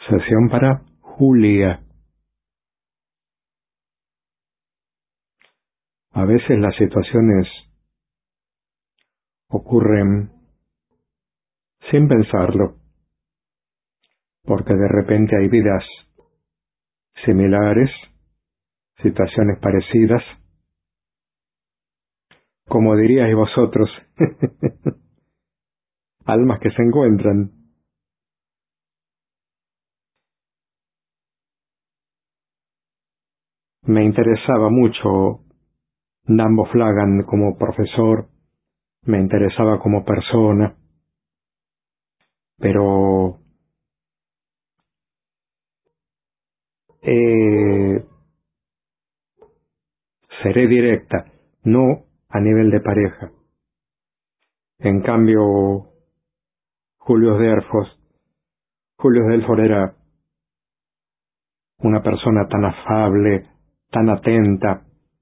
Sesión para Julia. A veces las situaciones ocurren sin pensarlo, porque de repente hay vidas similares, situaciones parecidas, como diríais vosotros, almas que se encuentran. Me interesaba mucho Nambo Flagan como profesor, me interesaba como persona, pero seré directa, no a nivel de pareja. En cambio, Julius Delfos era una persona tan afable, tan atenta.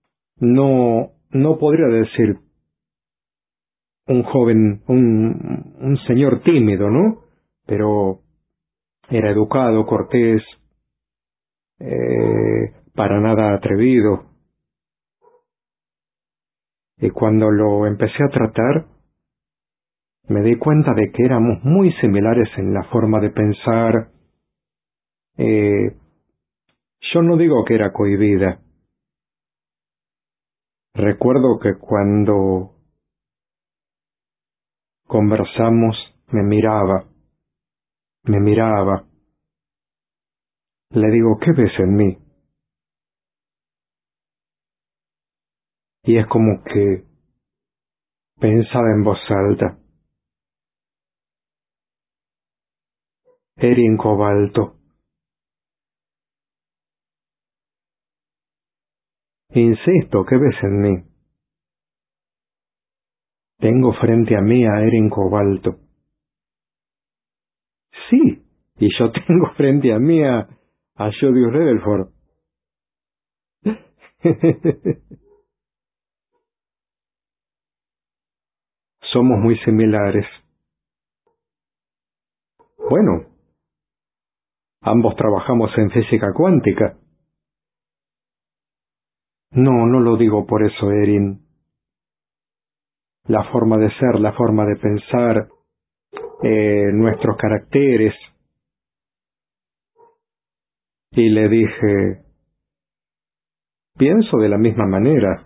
No podría decir un joven, un señor tímido, ¿no? Pero era educado, cortés, para nada atrevido. Y cuando lo empecé a tratar, me di cuenta de que éramos muy similares en la forma de pensar. Yo no digo que era cohibida. Recuerdo que cuando conversamos me miraba. Le digo, ¿qué ves en mí? Y es como que pensaba en voz alta. Erin Cobalto. Insisto, ¿qué ves en mí? Tengo frente a mí a Erin Cobalto. Sí, y yo tengo frente a mí a Julius Rutherford. Somos muy similares. Bueno, ambos trabajamos en física cuántica. No lo digo por eso, Erin. La forma de ser, la forma de pensar, nuestros caracteres. Y le dije, pienso de la misma manera.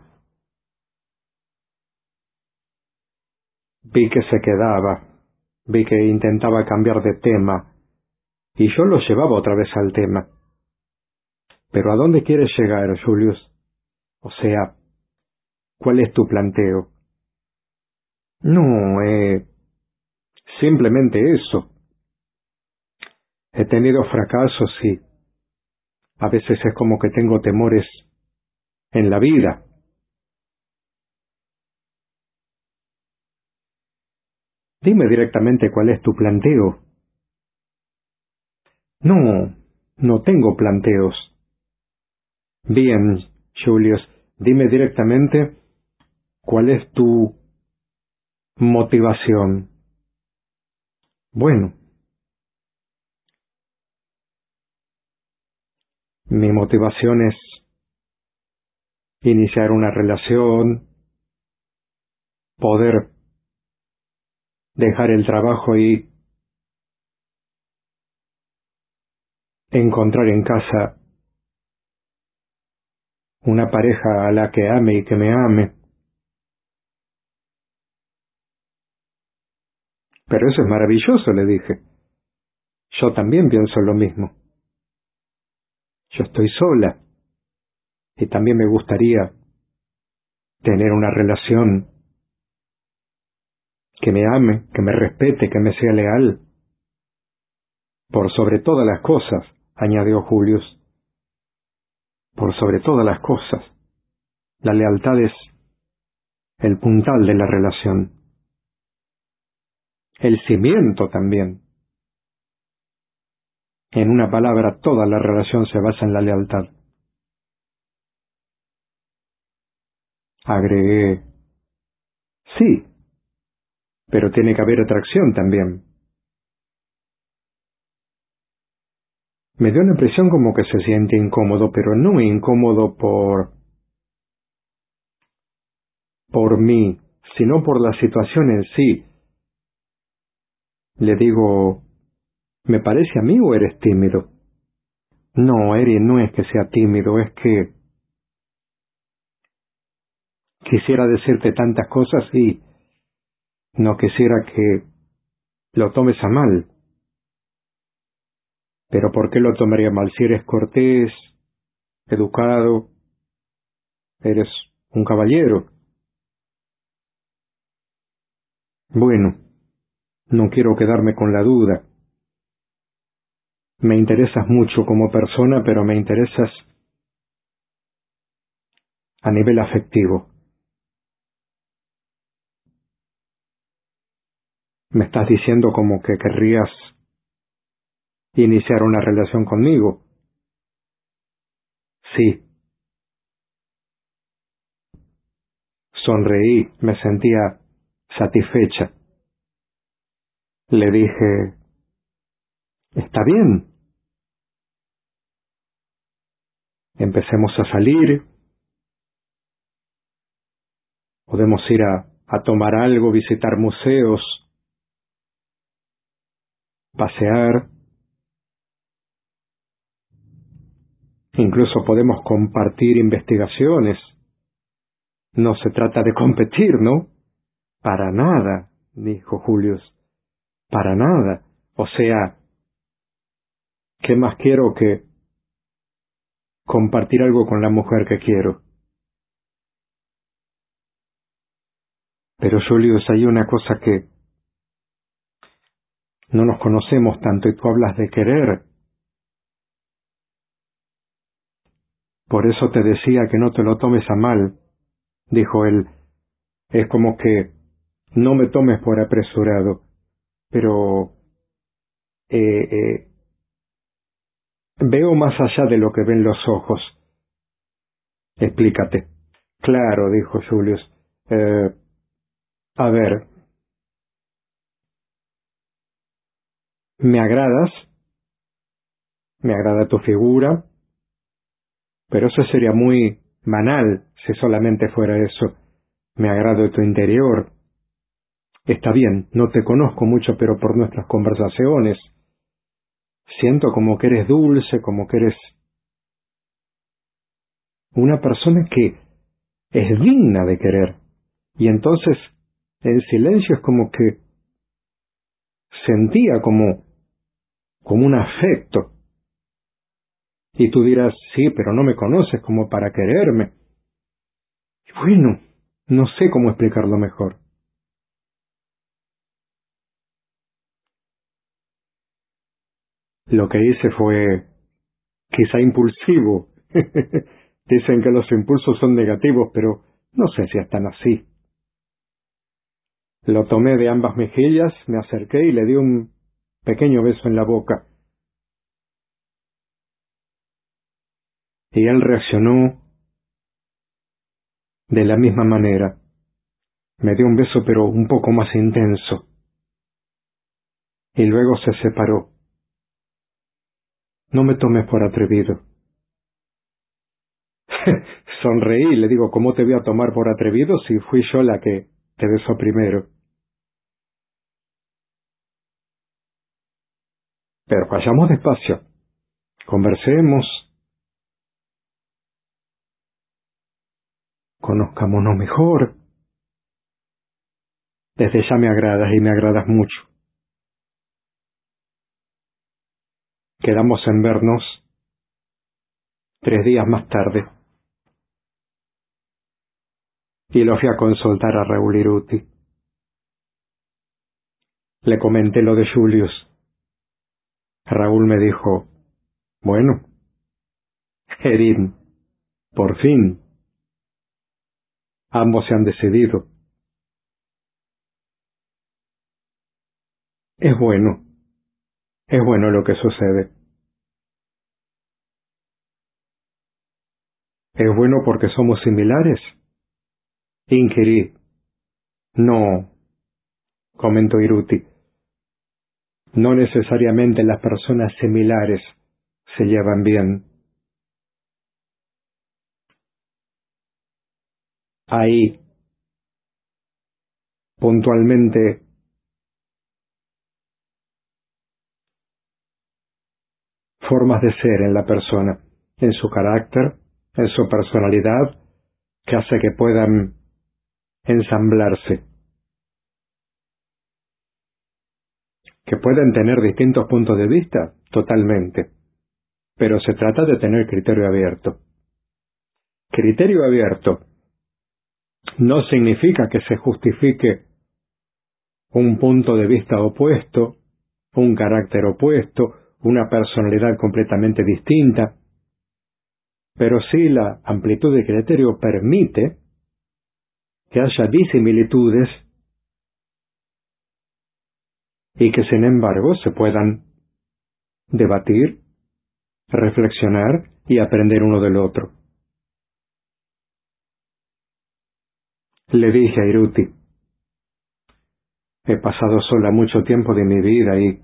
Vi que se quedaba, vi que intentaba cambiar de tema, y yo lo llevaba otra vez al tema. Pero ¿a dónde quieres llegar, Julius? O sea, ¿cuál es tu planteo? No, simplemente eso. He tenido fracasos y a veces es como que tengo temores en la vida. Dime directamente cuál es tu planteo. No tengo planteos. Bien, Julius, dime directamente cuál es tu motivación. Bueno, mi motivación es iniciar una relación, poder dejar el trabajo y encontrar en casa una pareja a la que ame y que me ame. Pero eso es maravilloso, le dije. Yo también pienso lo mismo. Yo estoy sola y también me gustaría tener una relación que me ame, que me respete, que me sea leal. Por sobre todas las cosas, añadió Julius, por sobre todas las cosas, la lealtad es el puntal de la relación. El cimiento también. En una palabra, toda la relación se basa en la lealtad. Agregué, sí, pero tiene que haber atracción también. Me dio la impresión como que se siente incómodo, pero no incómodo por mí, sino por la situación en sí. Le digo, ¿me parece a mí o eres tímido? No, Eri, no es que sea tímido, es que quisiera decirte tantas cosas y no quisiera que lo tomes a mal. Pero ¿por qué lo tomaría mal si eres cortés, educado, eres un caballero? Bueno, no quiero quedarme con la duda. Me interesas mucho como persona, pero me interesas a nivel afectivo. Me estás diciendo como que querrías iniciar una relación conmigo. Sí. Sonreí, me sentía satisfecha. Le dije, está bien. Empecemos a salir, podemos ir a tomar algo, visitar museos, pasear, incluso podemos compartir investigaciones. No se trata de competir, ¿no? Para nada, dijo Julius, para nada. O sea, ¿qué más quiero que compartir algo con la mujer que quiero? Pero Julius, hay una cosa que no nos conocemos tanto y tú hablas de querer. Por eso te decía que no te lo tomes a mal, dijo él. Es como que no me tomes por apresurado, pero eh, eh, veo más allá de lo que ven los ojos. Explícate. Claro, dijo Julius. A ver, me agradas, me agrada tu figura, pero eso sería muy banal si solamente fuera eso. Me agrada tu interior. Está bien, no te conozco mucho, pero por nuestras conversaciones siento como que eres dulce, como que eres una persona que es digna de querer. Y entonces, en silencio es como que sentía como un afecto. Y tú dirás, sí, pero no me conoces como para quererme. Y bueno, no sé cómo explicarlo mejor. Lo que hice fue quizá impulsivo. Dicen que los impulsos son negativos, pero no sé si están así. Lo tomé de ambas mejillas, me acerqué y le di un pequeño beso en la boca. Y él reaccionó de la misma manera. Me dio un beso pero un poco más intenso. Y luego se separó. No me tomes por atrevido. Sonreí y le digo, ¿cómo te voy a tomar por atrevido si fui yo la que te besó primero? Pero vayamos despacio. Conversemos. Conozcámonos mejor. Desde ya me agradas y me agradas mucho. Quedamos en vernos 3 días más tarde. Y lo fui a consultar a Raúl Iruti. Le comenté lo de Julius. Raúl me dijo, bueno, Erin, por fin, ambos se han decidido. Es bueno lo que sucede. Es bueno porque somos similares. Inquirí. No, comentó Iruti. No necesariamente las personas similares se llevan bien. Hay puntualmente formas de ser en la persona, en su carácter, en su personalidad, que hace que puedan ensamblarse, que pueden tener distintos puntos de vista, totalmente, pero se trata de tener criterio abierto. Criterio abierto no significa que se justifique un punto de vista opuesto, un carácter opuesto, una personalidad completamente distinta, pero sí la amplitud de criterio permite que haya disimilitudes y que sin embargo se puedan debatir, reflexionar y aprender uno del otro. Le dije a Iruti, he pasado sola mucho tiempo de mi vida y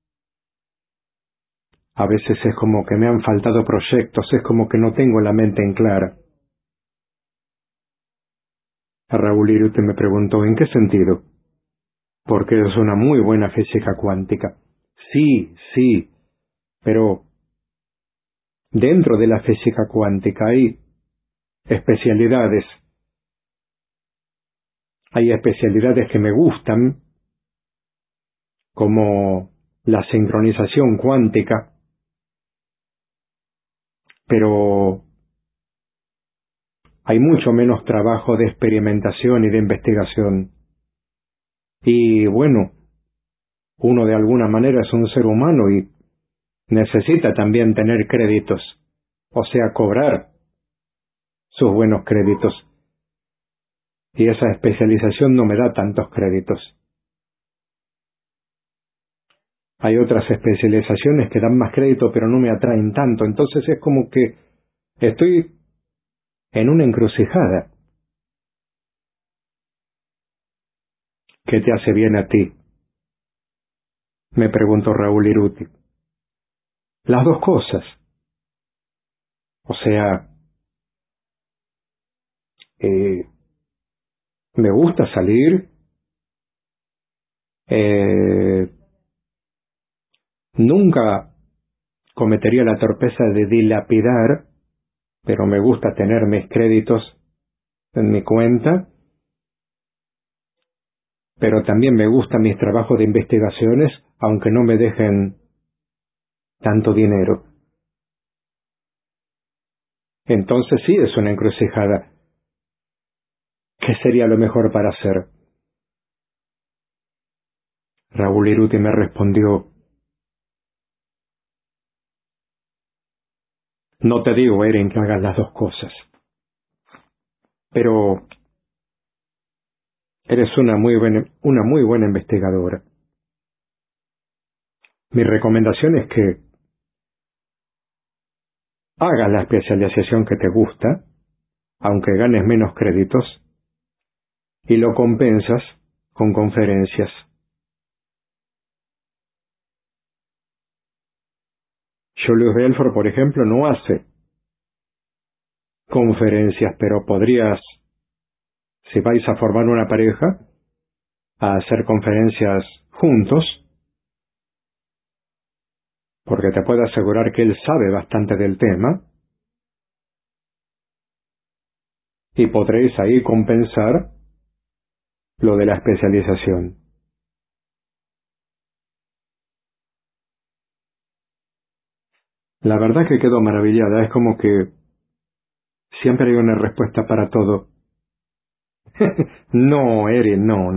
a veces es como que me han faltado proyectos, es como que no tengo la mente en clara. A Raúl Iruti me preguntó, ¿en qué sentido? Porque es una muy buena física cuántica. Sí, sí, pero dentro de la física cuántica hay especialidades. Hay especialidades que me gustan, como la sincronización cuántica, pero hay mucho menos trabajo de experimentación y de investigación. Y bueno, uno de alguna manera es un ser humano y necesita también tener créditos, o sea, cobrar sus buenos créditos. Y esa especialización no me da tantos créditos. Hay otras especializaciones que dan más crédito pero no me atraen tanto, entonces es como que estoy en una encrucijada. ¿Qué te hace bien a ti?, me preguntó Raúl Iruti. Las dos cosas. O sea, me gusta salir, nunca cometería la torpeza de dilapidar, pero me gusta tener mis créditos en mi cuenta, pero también me gustan mis trabajos de investigaciones, aunque no me dejen tanto dinero. Entonces sí es una encrucijada. ¿Qué sería lo mejor para hacer? Raúl Iruti me respondió, no te digo, Erin, que hagas las dos cosas, pero eres una muy buena investigadora. Mi recomendación es que hagas la especialización que te gusta, aunque ganes menos créditos, y lo compensas con conferencias. Julius Belfort, por ejemplo, no hace conferencias, pero podrías, si vais a formar una pareja, a hacer conferencias juntos, porque te puedo asegurar que él sabe bastante del tema, y podréis ahí compensar lo de la especialización. La verdad que quedo maravillada, es como que siempre hay una respuesta para todo. No, Erin, no.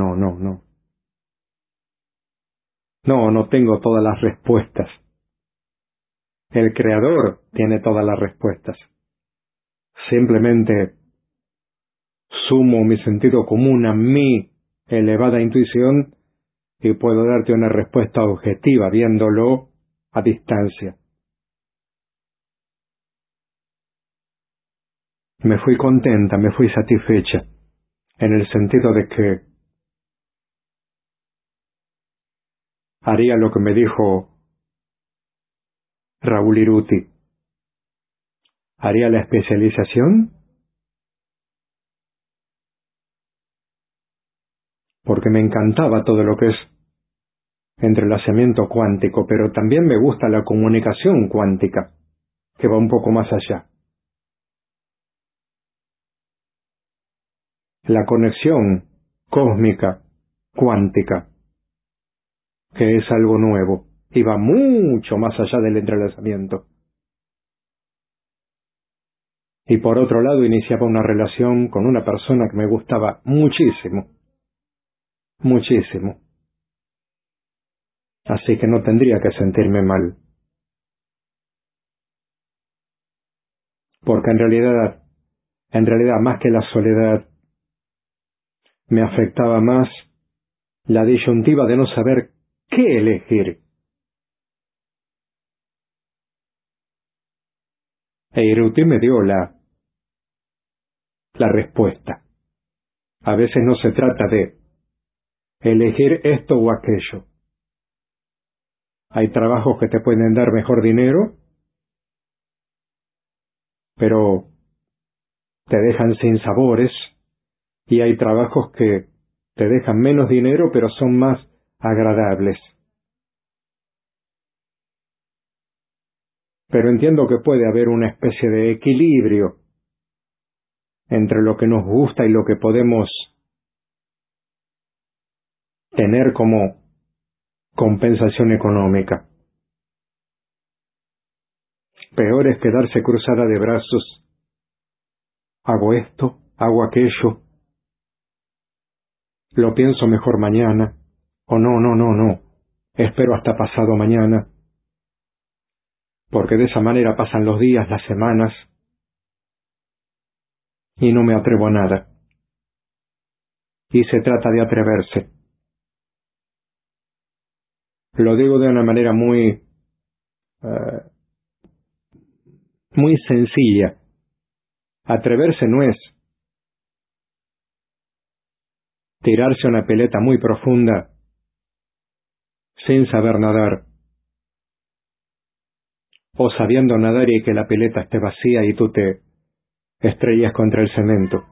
No, no tengo todas las respuestas. El Creador tiene todas las respuestas. Simplemente sumo mi sentido común a mi elevada intuición y puedo darte una respuesta objetiva viéndolo a distancia. Me fui contenta, me fui satisfecha, en el sentido de que haría lo que me dijo Raúl Iruti. ¿Haría la especialización? Porque me encantaba todo lo que es entrelazamiento cuántico, pero también me gusta la comunicación cuántica, que va un poco más allá. La conexión cósmica cuántica, que es algo nuevo y va mucho más allá del entrelazamiento. Y por otro lado, iniciaba una relación con una persona que me gustaba muchísimo, muchísimo. Así que no tendría que sentirme mal. Porque en realidad, más que la soledad, me afectaba más la disyuntiva de no saber qué elegir. E Iruti me dio la respuesta. A veces no se trata de elegir esto o aquello. Hay trabajos que te pueden dar mejor dinero, pero te dejan sin sabores, y hay trabajos que te dejan menos dinero, pero son más agradables. Pero entiendo que puede haber una especie de equilibrio entre lo que nos gusta y lo que podemos tener como compensación económica. Peor es quedarse cruzada de brazos. Hago esto, hago aquello. Lo pienso mejor mañana. O no. Espero hasta pasado mañana. Porque de esa manera pasan los días, las semanas, y no me atrevo a nada. Y se trata de atreverse. Lo digo de una manera muy sencilla. Atreverse no es tirarse a una pileta muy profunda sin saber nadar, o sabiendo nadar y que la pileta esté vacía y tú te estrellas contra el cemento.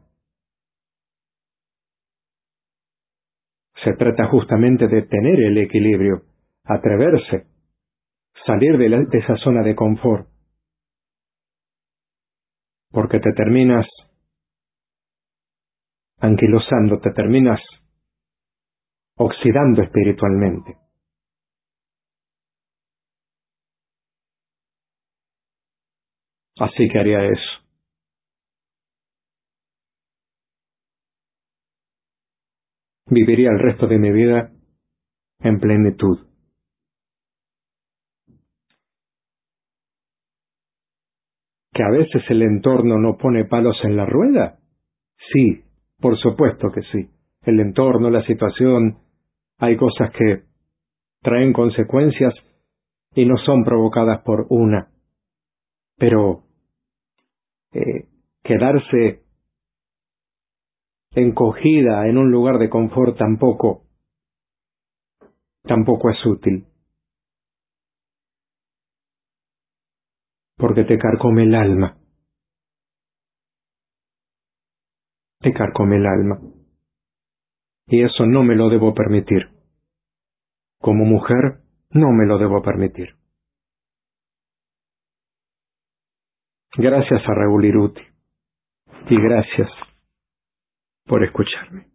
Se trata justamente de tener el equilibrio, atreverse, salir de esa zona de confort, porque te terminas anquilosando, te terminas oxidando espiritualmente. Así que haría eso. Viviría el resto de mi vida en plenitud. ¿Que a veces el entorno no pone palos en la rueda? Sí, por supuesto que sí. El entorno, la situación, hay cosas que traen consecuencias y no son provocadas por una. Pero quedarse encogida en un lugar de confort tampoco es útil, porque te carcome el alma, y eso no me lo debo permitir. Como mujer, no me lo debo permitir. Gracias a Raúl Iruti, y gracias por escucharme.